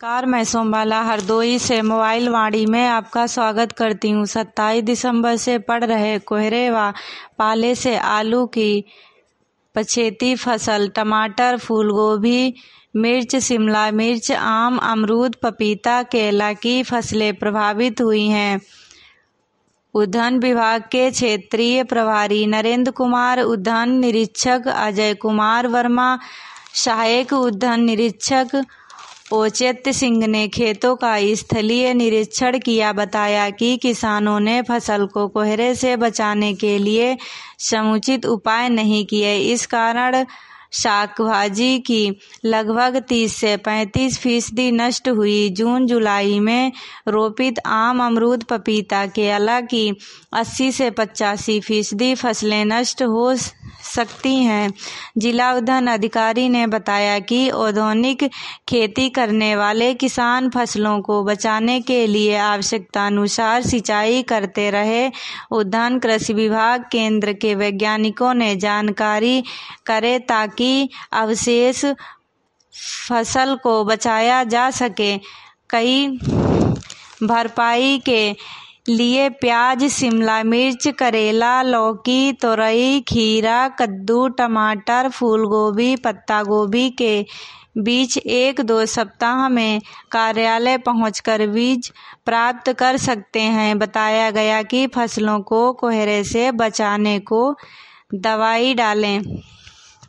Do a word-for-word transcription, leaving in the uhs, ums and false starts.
नमस्कार, मैं सोमबाला हरदोई से मोबाइल वाणी में आपका स्वागत करती हूँ। सत्ताईस दिसंबर से पड़ रहे कोहरे व पाले से आलू की पछेती फसल, टमाटर, फूलगोभी, मिर्च, शिमला मिर्च, आम, अमरूद, पपीता, केला की फसलें प्रभावित हुई हैं। उद्यान विभाग के क्षेत्रीय प्रभारी नरेंद्र कुमार, उद्यान निरीक्षक अजय कुमार वर्मा, सहायक उद्यान निरीक्षक औचित्य सिंह ने खेतों का स्थलीय निरीक्षण किया। बताया कि किसानों ने फसल को कोहरे से बचाने के लिए समुचित उपाय नहीं किए। इस कारण शाक भाजी की लगभग तीस से पैंतीस फीसदी नष्ट हुई। जून जुलाई में रोपित आम, अमरूद, पपीता, केला की अस्सी से पचासी फीसदी फसलें नष्ट हो सकती हैं। जिला उद्यान अधिकारी ने बताया कि औद्योगिक खेती करने वाले किसान फसलों को बचाने के लिए आवश्यकता अनुसार सिंचाई करते रहे। उद्यान कृषि विभाग केंद्र के वैज्ञानिकों ने जानकारी करे ताकि अवशेष फसल को बचाया जा सके। कई भरपाई के लिए प्याज, शिमला मिर्च, करेला, लौकी, तोरई, खीरा, कद्दू, टमाटर, फूलगोभी, पत्ता गोभी के बीज एक दो सप्ताह में कार्यालय पहुंचकर बीज प्राप्त कर सकते हैं। बताया गया कि फसलों को कोहरे से बचाने को दवाई डालें।